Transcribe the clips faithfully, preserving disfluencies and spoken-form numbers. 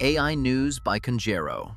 A I News by Conjero.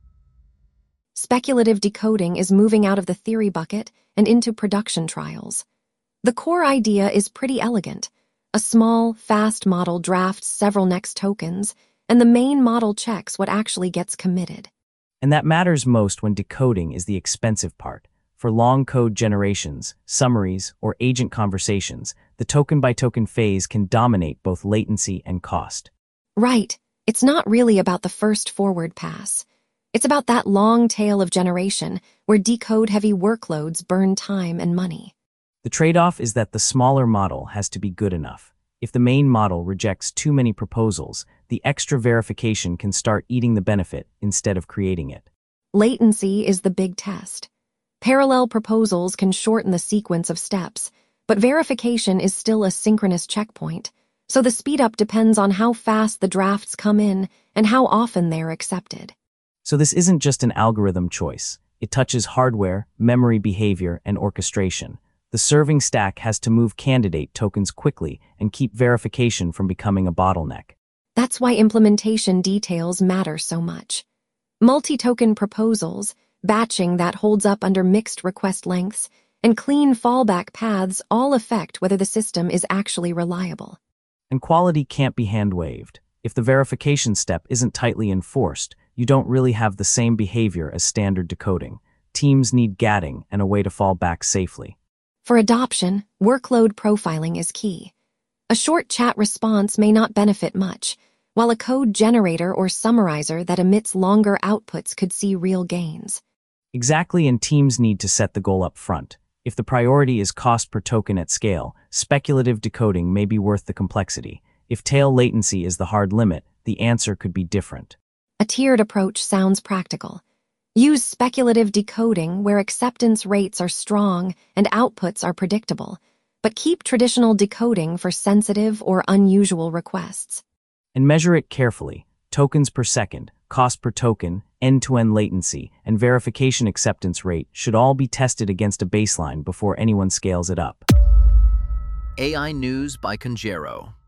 Speculative decoding is moving out of the theory bucket and into production trials. The core idea is pretty elegant. A small, fast model drafts several next tokens, and the main model checks what actually gets committed. And that matters most when decoding is the expensive part. For long code generations, summaries, or agent conversations, the token-by-token phase can dominate both latency and cost. Right. It's not really about the first forward pass. It's about that long tail of generation where decode-heavy workloads burn time and money. The trade-off is that the smaller model has to be good enough. If the main model rejects too many proposals, the extra verification can start eating the benefit instead of creating it. Latency is the big test. Parallel proposals can shorten the sequence of steps, but verification is still a synchronous checkpoint, so the speedup depends on how fast the drafts come in and how often they're accepted. So this isn't just an algorithm choice. It touches hardware, memory behavior, and orchestration. The serving stack has to move candidate tokens quickly and keep verification from becoming a bottleneck. That's why implementation details matter so much. Multi-token proposals, batching that holds up under mixed request lengths, and clean fallback paths all affect whether the system is actually reliable. And quality can't be hand-waved. If the verification step isn't tightly enforced, you don't really have the same behavior as standard decoding. Teams need gating and a way to fall back safely. For adoption, workload profiling is key. A short chat response may not benefit much, while a code generator or summarizer that emits longer outputs could see real gains. Exactly, and teams need to set the goal up front. If the priority is cost per token at scale, speculative decoding may be worth the complexity. If tail latency is the hard limit, the answer could be different. A tiered approach sounds practical. Use speculative decoding where acceptance rates are strong and outputs are predictable, but keep traditional decoding for sensitive or unusual requests. And measure it carefully. Tokens per second, cost per token, end-to-end latency, and verification acceptance rate should all be tested against a baseline before anyone scales it up. A I News by Conjero.